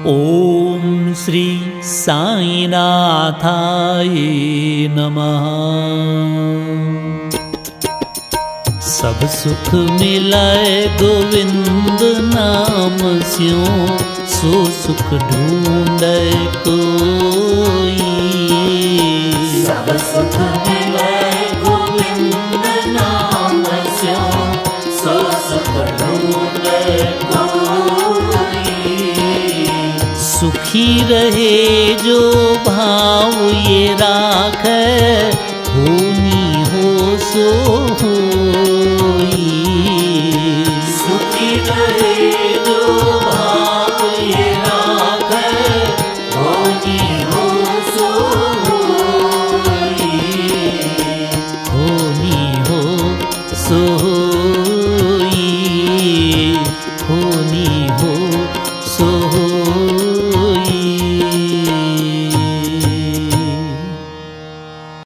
ओम श्री साईनाथाय नमः। सब सुख मिलाए गोविंद नाम स्यों, सो सुख ढूंढे कोई। सब सुख मिलाए गोविंद नाम स्यों, सो सुख ढूंढे कोई। सुखी रहे जो भाव ये राखे, होनी हो सो